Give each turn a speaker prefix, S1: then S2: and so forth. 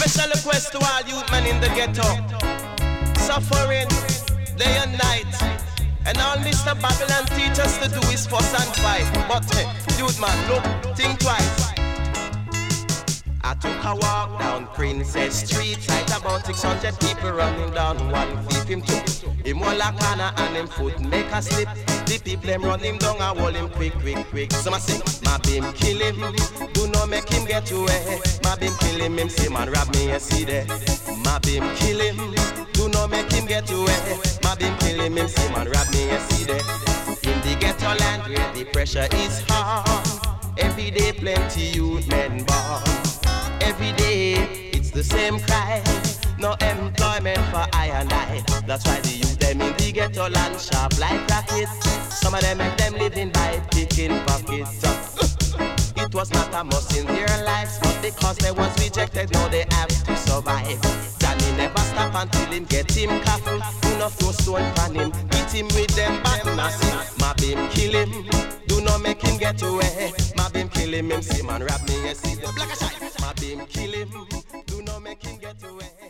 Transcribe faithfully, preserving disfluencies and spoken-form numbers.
S1: Special request to all youth men in the ghetto, suffering day and night. And all Mister Babylon teach us to do is fuss and fight. But hey, youth man, look, think twice. I took a walk down Princess Street. Sight about six hundred people running down one thief. Him took him all a corner and him foot make a slip. The people them run him down and hold him quick, quick, quick. Some a say, my beam kill him, do not make him get away. My beam kill him, him say man rob me, you see there. My beam kill him, do not make him get away. My beam kill him, him say man rob me, you see there. In the ghetto land where the pressure is hard, every day plenty youth men born. Every day it's the same cry, no employment for I and I. That's why the youth them in the ghetto land sharp like rockets. Some of them make them living by picking pockets. It was not a must in their lives, but because they was rejected, now they have to survive. Danny never stop until him get him coffin. Do not throw stone on him, beat him with them massive. My beam kill him, do not make him get away. My beam kill him, him see man rob me, you see the black a shine. My beam kill him, do not make him get away.